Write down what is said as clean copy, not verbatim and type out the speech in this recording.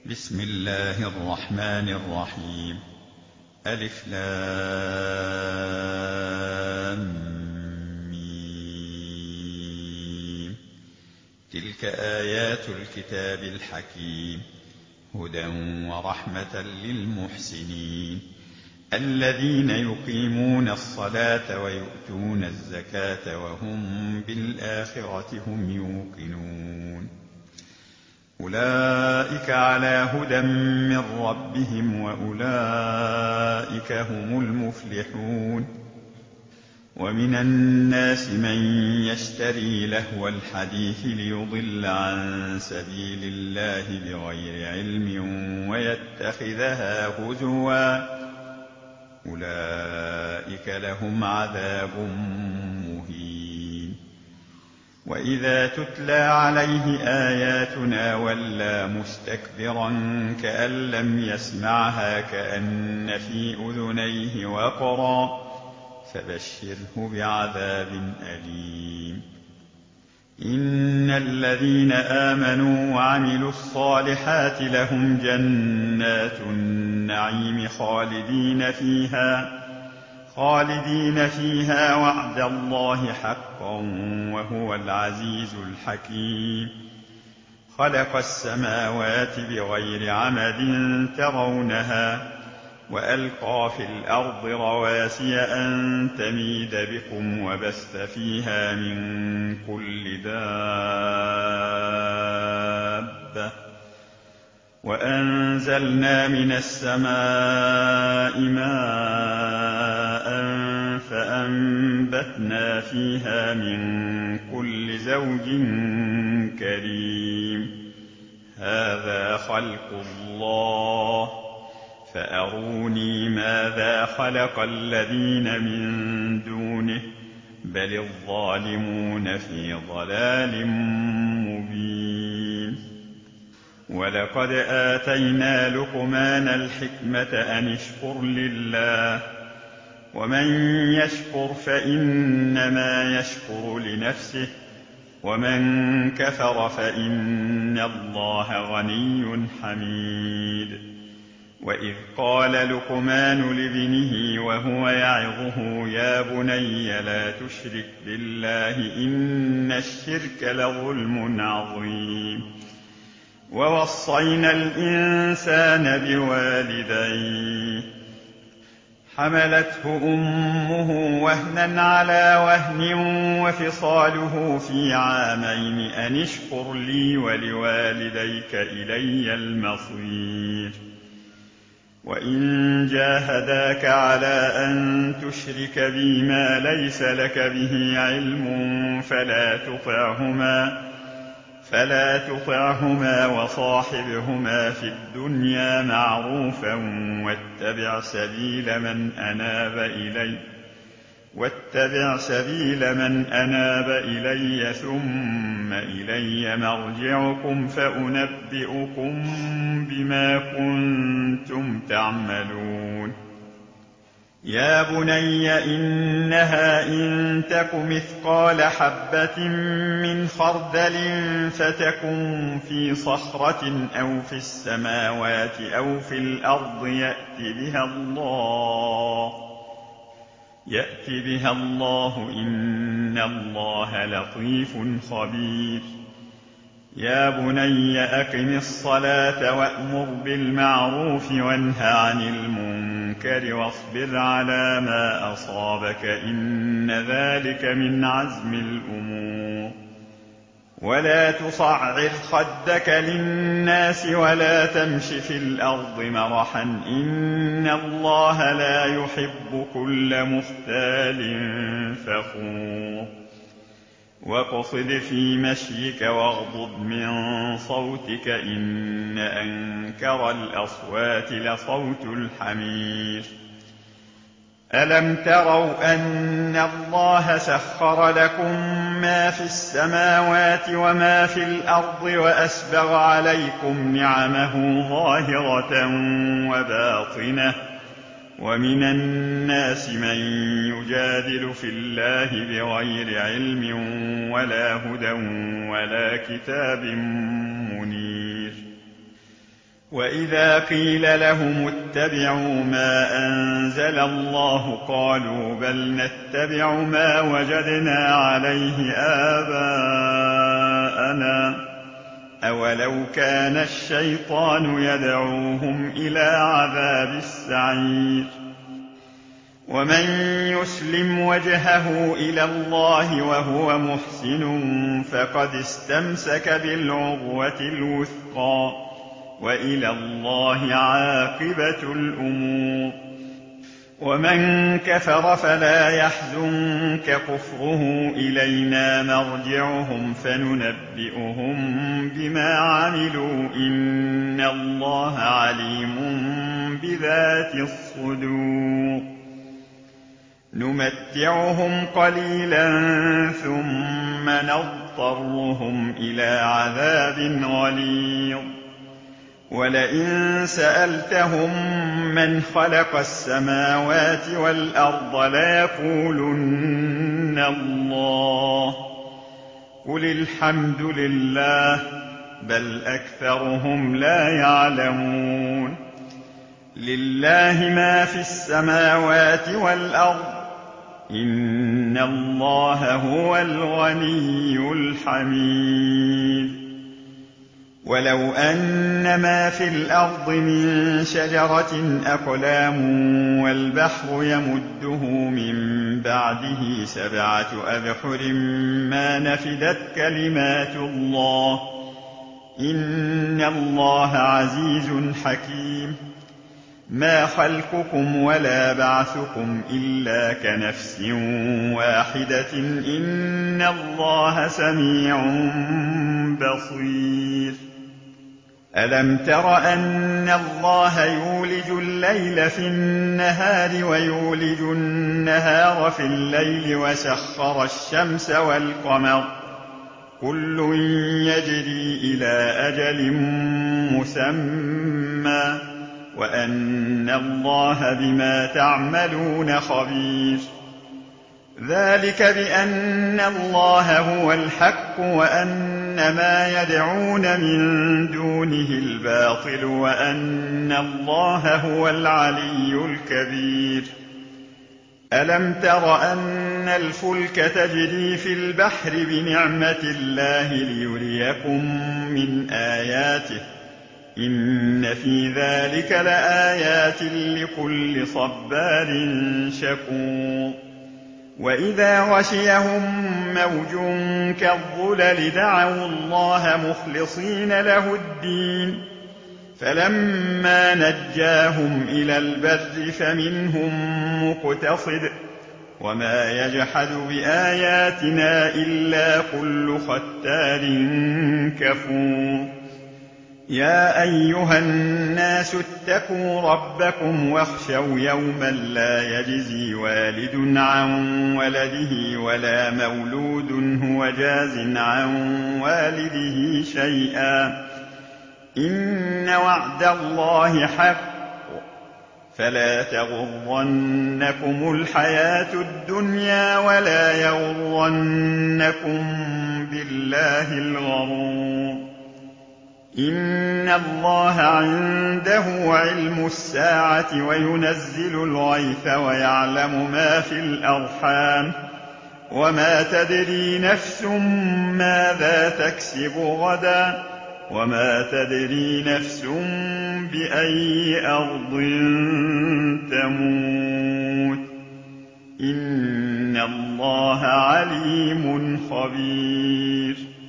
بسم الله الرحمن الرحيم. ألف لام ميم. تلك آيات الكتاب الحكيم، هدى ورحمة للمحسنين الذين يقيمون الصلاة ويؤتون الزكاة وهم بالآخرة هم يوقنون. أولئك على هدى من ربهم وأولئك هم المفلحون. ومن الناس من يشتري لهو الحديث ليضل عن سبيل الله بغير علم ويتخذها هزوا، أولئك لهم عذاب مهين. وإذا تتلى عليه آياتنا ولى مستكبرا كأن لم يسمعها كأن في أذنيه وقرا، فبشره بعذاب أليم. إن الذين آمنوا وعملوا الصالحات لهم جنات النعيم خالدين فيها وعد الله حقا وهو العزيز الحكيم. خلق السماوات بغير عمد ترونها وألقى في الأرض رواسي أن تميد بكم وبث فيها من كل دابة، وأنزلنا من السماء ماء فأنبتنا فيها من كل زوج كريم. هذا خلق الله فأروني ماذا خلق الذين من دونه بل الظالمون في ضلال مبين. ولقد آتينا لقمان الحكمة أن اشكر لله، ومن يشكر فإنما يشكر لنفسه، ومن كفر فإن الله غني حميد. وإذ قال لقمان لابنه وهو يعظه يا بني لا تشرك بالله إن الشرك لظلم عظيم. ووصينا الإنسان بوالديه حملته أمه وهنا على وهن وفصاله في عامين أن اشكر لي ولوالديك إلي المصير. وإن جاهداك على أن تشرك بي ما ليس لك به علم فلا تطعهما وصاحبهما في الدنيا معروفا واتبع سبيل من أناب إلي ثم إلي مرجعكم فأنبئكم بما كنتم تعملون. يا بني إنها إن تك مثقال حبة من خردل فتكن في صخرة أو في السماوات أو في الأرض يأت بها الله إن الله لطيف خبير. يا بني أقم الصلاة وأمر بالمعروف وانه عن المنكر واصبر على ما أصابك إن ذلك من عزم الأمور. ولا تصعر خدك للناس ولا تمش في الأرض مرحا إن الله لا يحب كل مختال فخور. واقصد في مشيك واغضض من صوتك إن أنكر الأصوات لصوت الحمير. ألم تروا أن الله سخر لكم ما في السماوات وما في الأرض وأسبغ عليكم نعمه ظاهرة وباطنة، ومن الناس من يجادل في الله بغير علم ولا هدى ولا كتاب منير. وإذا قيل لهم اتبعوا ما أنزل الله قالوا بل نتبع ما وجدنا عليه آباءنا أولو كان الشيطان يدعوهم إلى عذاب السعير ومن يسلم وجهه إلى الله وهو محسن فقد استمسك بالعروة الوثقى وإلى الله عاقبة الأمور ومن كفر فلا يحزنك كفره إلينا مرجعهم فننبئهم بما عملوا إن الله عليم بذات الصدور نمتعهم قليلا ثم نضطرهم إلى عذاب غليظ ولئن سألتهم من خلق السماوات والأرض ليقولن الله قل الحمد لله بل أكثرهم لا يعلمون لله ما في السماوات والأرض إن الله هو الغني الحميد ولو أن ما في الأرض من شجرة أقلام والبحر يمده من بعده 7 أبحر ما نفدت كلمات الله إن الله عزيز حكيم ما خلقكم ولا بعثكم إلا كنفس واحدة إن الله سميع بصير ألم تر أن الله يولج الليل في النهار ويولج النهار في الليل وسخر الشمس والقمر كل يجري إلى أجل مسمى وأن الله بما تعملون خبير ذلك بأن الله هو الحق وأن ما يدعون من دونه الباطل وأن الله هو العلي الكبير ألم تر أن الفلك تجري في البحر بنعمة الله ليريكم من آياته إن في ذلك لآيات لكل صبار شكور وإذا غشيهم موج كالظلل دعوا الله مخلصين له الدين فلما نجاهم إلى البر فمنهم مقتصد وما يجحد بآياتنا إلا كل ختار كفور يا أيها الناس اتقوا ربكم واخشوا يوما لا يجزي والد عن ولده ولا مولود هو جاز عن والده شيئا إن وعد الله حق فلا تغرنكم الحياة الدنيا ولا يغرنكم بالله الغرور إن الله عنده علم الساعة وينزل الغيث ويعلم ما في الأرحام وما تدري نفس ماذا تكسب غدا وما تدري نفس بأي أرض تموت إن الله عليم خبير